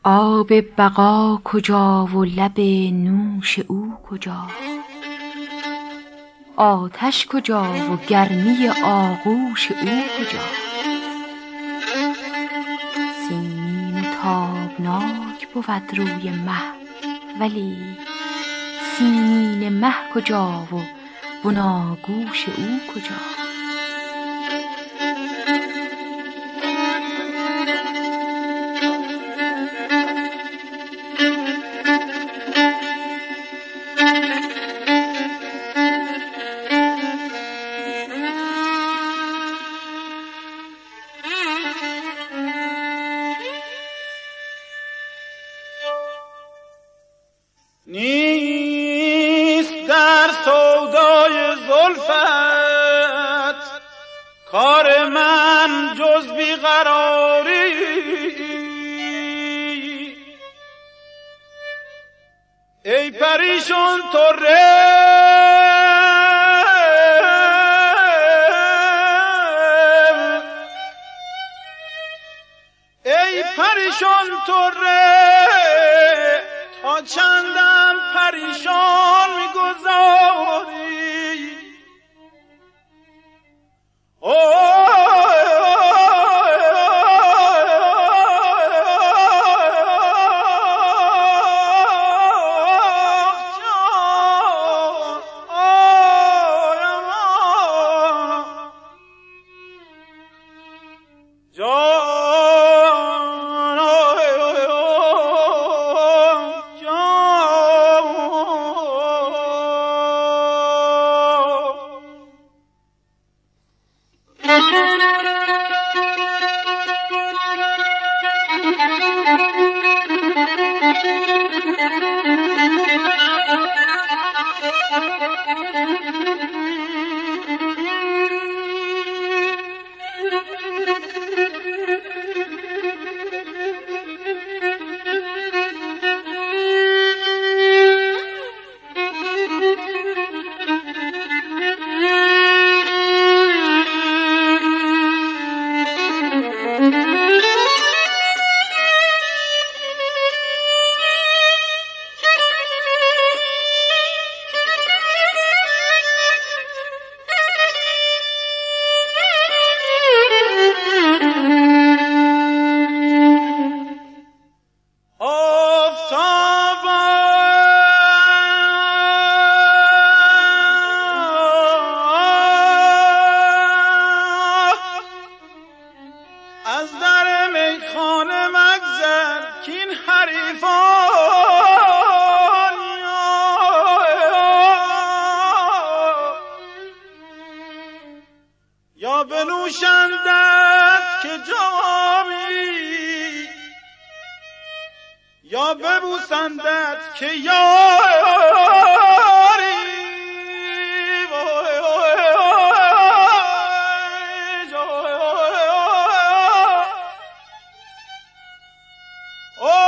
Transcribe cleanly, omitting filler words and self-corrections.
آب بقا کجا و لب نوش او کجا؟ آتش کجا و گرمی آغوش او کجا؟ سیمین و تابناک بود روی مه، ولی سیمین مه کجا و بناگوش او کجا؟ نیست در سودای زلفت کار من جز بیقراری، ای پریشان طره ای پریشان طره، تا چندم پریشان می‌گذاری. از در میخانه مگذر کین حریفان یا بنوشندت که جامی، یا ببوسندت که یاری. Oh